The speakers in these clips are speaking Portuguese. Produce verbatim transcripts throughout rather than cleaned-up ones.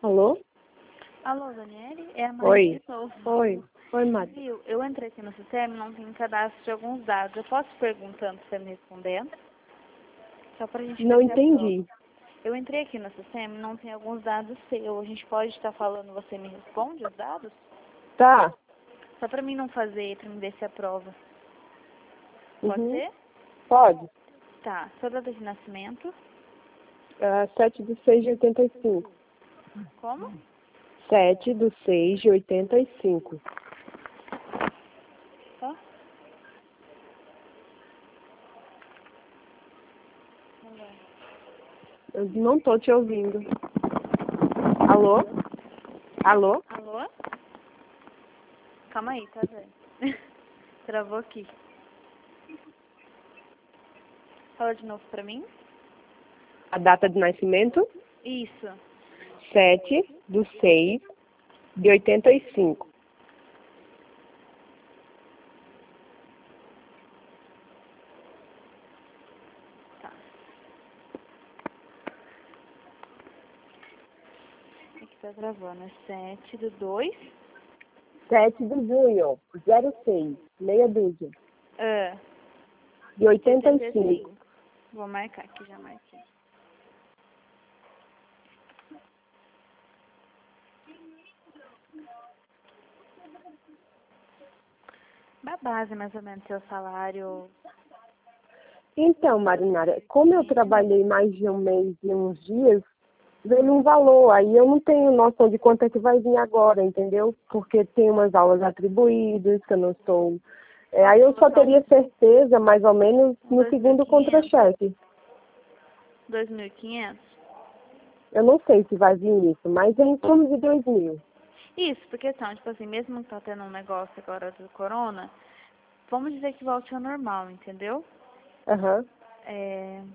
Alô? Alô, Daniele? É a Maria Oi. de novo. Oi. Oi, Mari. Viu? Eu entrei aqui no sistema e não tem cadastro de alguns dados. Eu posso ir perguntando pra você me respondendo? Só pra gente Não ver se é prova. entendi. Eu entrei aqui no sistema e não tem alguns dados seus. A gente pode estar falando, você me responde os dados? Tá. Só pra mim não fazer, pra me ver se é prova. Pode Uhum. ser? Pode. Tá. Sua data de nascimento? É, sete de seis de oitenta e cinco. Como? Sete de seis de oitenta e cinco. Só? Não vai. Eu não tô te ouvindo. Alô? Alô? Alô? Calma aí, tá vendo? Travou aqui. Fala de novo pra mim. A data de nascimento? Isso. Sete de seis de oitenta e cinco. Tá. Aqui tá gravando. É sete do dois. Sete de junho. Zero seis. Meia dúzia. Ah, De oitenta e cinco. Vou marcar aqui, já marquei. Da base, mais ou menos, seu salário. Então, Marinara, como eu trabalhei mais de um mês e uns dias, veio um valor. Aí eu não tenho noção de quanto é que vai vir agora, entendeu? Porque tem umas aulas atribuídas que eu não estou. É, aí eu só teria certeza, mais ou menos, no segundo contra-cheque. dois mil e quinhentos? Eu não sei se vai vir isso, mas é em torno de dois mil. Isso, porque então, tipo assim, mesmo que tá tendo um negócio agora do corona, vamos dizer que volte ao normal, entendeu? Aham. É...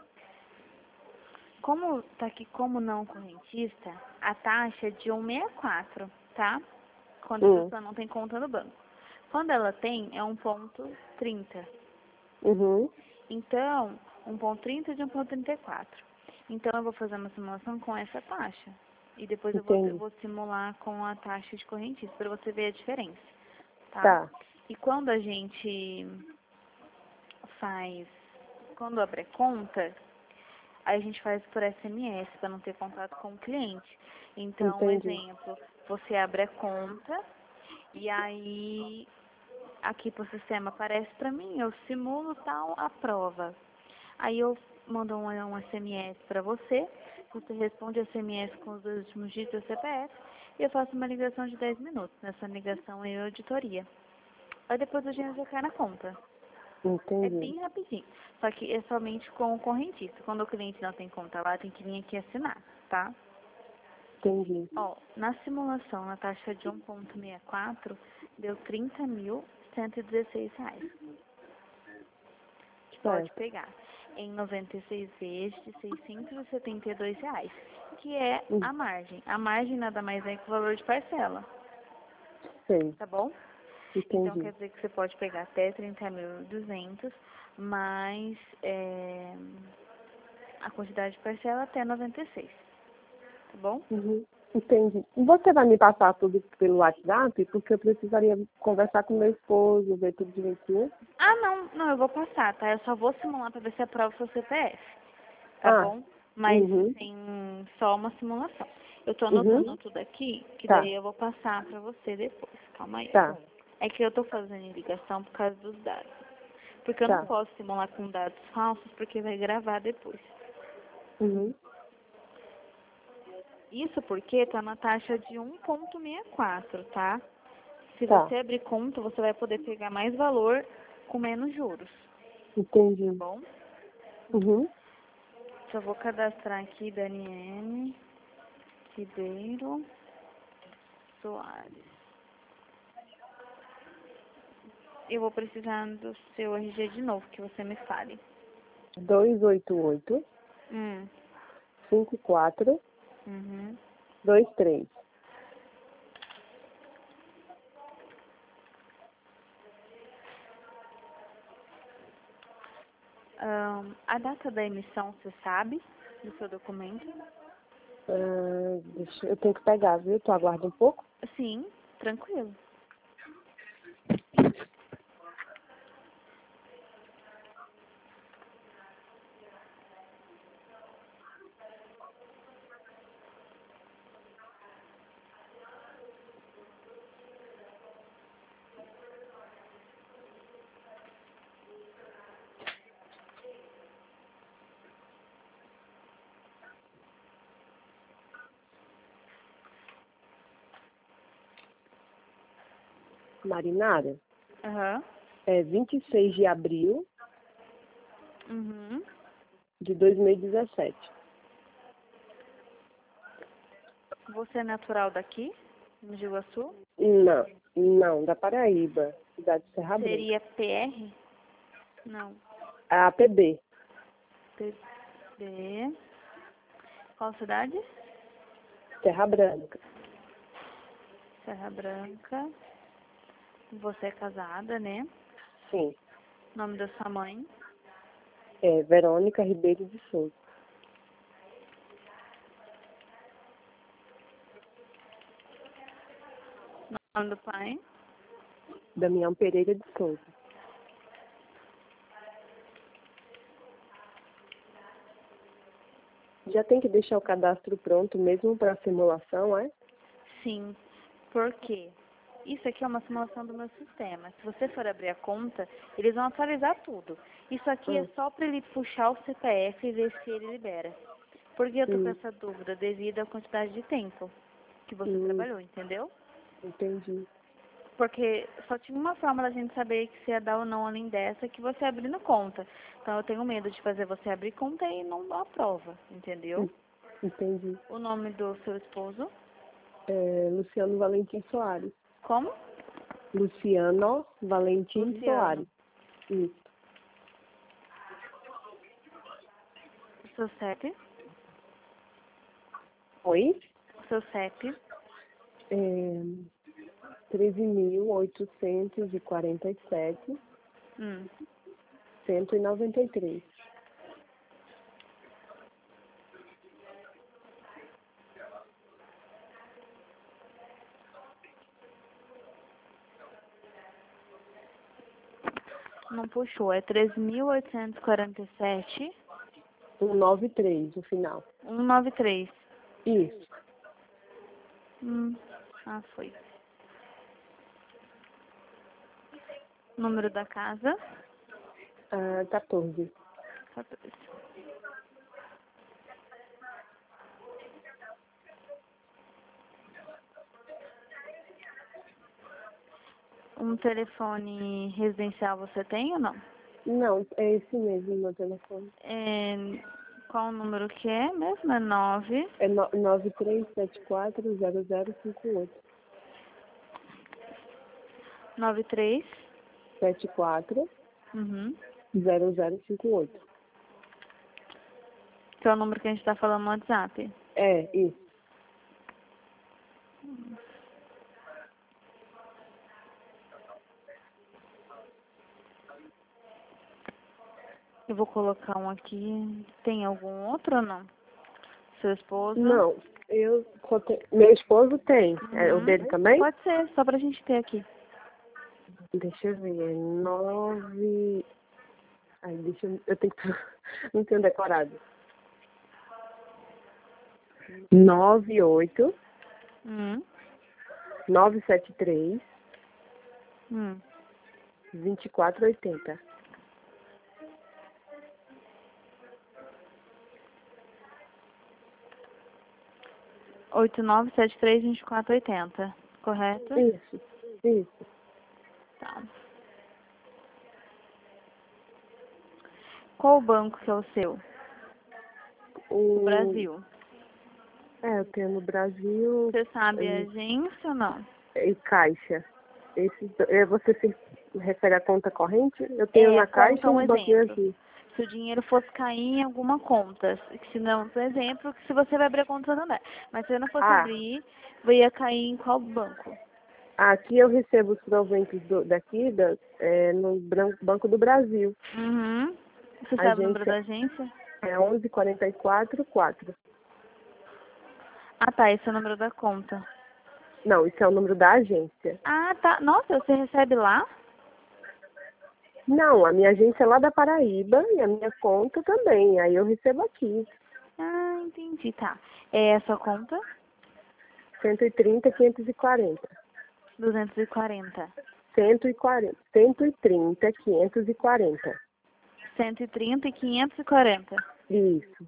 Como tá aqui como não correntista, a taxa é de cento e sessenta e quatro, tá? Quando a Hum. pessoa não tem conta no banco. Quando ela tem, é um ponto trinta. Uhum. Então, um ponto trinta de um ponto trinta e quatro. Então, eu vou fazer uma simulação com essa taxa. E depois eu vou, eu Entendi. vou simular com a taxa de correntista, para você ver a diferença, tá? Tá. E quando a gente faz, quando abre conta, a gente faz por S M S, para não ter contato com o cliente. Então, um Entendi. exemplo, você abre a conta e aí aqui pro sistema aparece para mim, eu simulo tal a prova. Aí eu mando um, um S M S para você, você responde S M S com os dois últimos dígitos do C P F e eu faço uma ligação de dez minutos. Nessa ligação eu auditoria. Aí depois o dinheiro já cai na conta. É Entendi. bem rapidinho. Só que é somente com o correntista. Quando o cliente não tem conta lá, tem que vir aqui assinar, tá? Entendi. Ó, na simulação, na taxa de um ponto sessenta e quatro, deu trinta mil cento e dezesseis reais. Que pode Certo. pegar em noventa e seis vezes de seiscentos e setenta e dois reais, que é Hum. a margem. A margem nada mais é que o valor de parcela, Sei. tá bom? Então Entendi. quer dizer que você pode pegar até trinta mil e duzentos, mais é, a quantidade de parcela até noventa e seis, tá bom? Uhum. Entendi. E você vai me passar tudo pelo WhatsApp? Porque eu precisaria conversar com meu esposo, ver tudo direitinho. Ah, não, não, eu vou passar, tá? Eu só vou simular pra ver se aprova o seu C P F, tá Ah, bom? Mas, uhum. assim, só uma simulação. Eu tô Uhum. anotando tudo aqui, que Tá, daí eu vou passar pra você depois. Calma aí. tá, É que eu tô fazendo ligação por causa dos dados. Porque eu não tá. posso simular com dados falsos, porque vai gravar depois. Uhum. Isso porque tá na taxa de um ponto sessenta e quatro, tá? Se Tá, você abrir conta, você vai poder pegar mais valor com menos juros, tá entendi. bom? Uhum. Só vou cadastrar aqui Daniele Ribeiro Soares. Eu vou precisar do seu R G de novo, que você me fale. dois oito oito, Hum. cinco quatro, Uhum. dois três. Ahn, a data da emissão, você sabe, do seu documento? Ah, Deixa, eu tenho que pegar, viu? Tu aguarda um pouco? Sim, tranquilo. Marinara, Aham. é vinte e seis de abril Uhum. de dois mil e dezessete. Você é natural daqui, no Rio Iguaçu? Não, não, da Paraíba, cidade de Serra Branca. Seria P R? Não. A P B, P B. Qual cidade? Serra Branca. Serra Branca. Você é casada, né? Sim, Nome da sua mãe? é Verônica Ribeiro de Souza. Nome do pai? Damião Pereira de Souza. Já tem que deixar o cadastro pronto mesmo para simulação, é? Sim. Por quê? Isso aqui é uma simulação do meu sistema. Se você for abrir a conta, eles vão atualizar tudo. Isso aqui é Hum. só para ele puxar o C P F e ver se ele libera. Por que eu tô com Hum. essa dúvida? Devido à quantidade de tempo que você Hum. trabalhou, entendeu? Entendi. Porque só tinha uma forma da gente saber que se ia dar ou não além dessa, que você abrindo conta. Então eu tenho medo de fazer você abrir conta e não aprova, entendeu? Hum. Entendi. O nome do seu esposo? É Luciano Valentim Soares. Como? Luciano Valentim Luciano. Soares. Isso. O seu C E P? Oi? O seu C E P? É, treze mil oitocentos e quarenta e sete, Hum. cento e noventa e três. Não puxou, é treze mil oitocentos e quarenta e sete, cento e noventa e três, o final. cento e noventa e três. Isso. Hum. Ah, foi. Número da casa? Ah, quatorze. quatorze. Um telefone residencial você tem ou não? Não, é esse mesmo meu telefone. É, qual o número que é mesmo? É nove. É no- nove três sete quatro zero zero cinco oito. nove três. sete quatro Uhum. zero zero cinco oito. Que é o número que a gente tá falando no WhatsApp. É, isso. Eu vou colocar um aqui. Tem algum outro ou não? Seu esposo? Não, eu... contei- Meu esposo tem. É, o Uhum. dele também? Pode ser, só pra gente ter aqui. Deixa eu ver, é nove... Ai, deixa eu... Eu tenho que... Não tenho decorado. Nove oito Hum. nove sete três Hum. vinte e quatro oitenta. oito nove sete três vinte e quatro oitenta, correto? Isso, isso. Tá. Qual o banco que é o seu? O... O Brasil. É, eu tenho no Brasil Você sabe a e, agência ou não? e Caixa. Esse, é, você se refere à conta corrente? Eu tenho É, na a Caixa conta e é um no banquinho exemplo. aqui. Se o dinheiro fosse cair em alguma conta, se não, por exemplo, se você vai abrir a conta no Santander, mas se eu não fosse Ah, abrir, ia cair em qual banco? aqui eu recebo os proventos do, daqui da, é, no Bran- Banco do Brasil. Uhum. Você A sabe o número agência da agência? é onze quarenta e quatro quatro. Ah, tá, esse é o número da conta. Não, isso é o número da agência. Ah, tá. Nossa, você recebe lá? Não, a minha agência é lá da Paraíba e a minha conta também. Aí eu recebo aqui. Ah, entendi, tá. É a sua conta? cento e trinta, quinhentos e quarenta. duzentos e quarenta. cento e quarenta. cento e trinta, quinhentos e quarenta. cento e trinta e quinhentos e quarenta. Isso.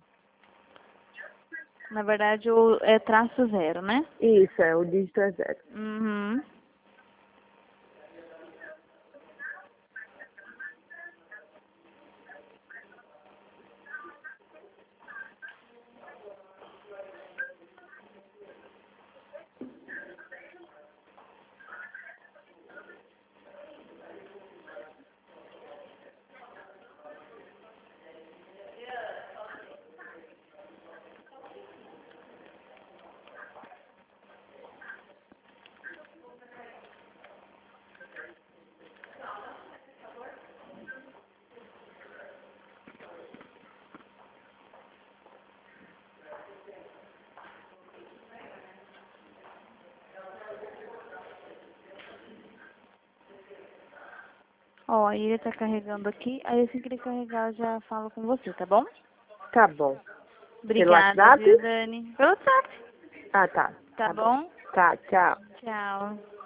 Na verdade, o, é traço zero, né? Isso, é, o dígito é zero. Uhum. Ó, aí ele tá carregando aqui, aí assim que ele carregar eu já falo com você, tá bom? Tá bom. Pelo Obrigada, WhatsApp? viu, Dani? Pelo WhatsApp. Ah, tá. Tá Tá bom. bom? Tá, tchau. Tchau.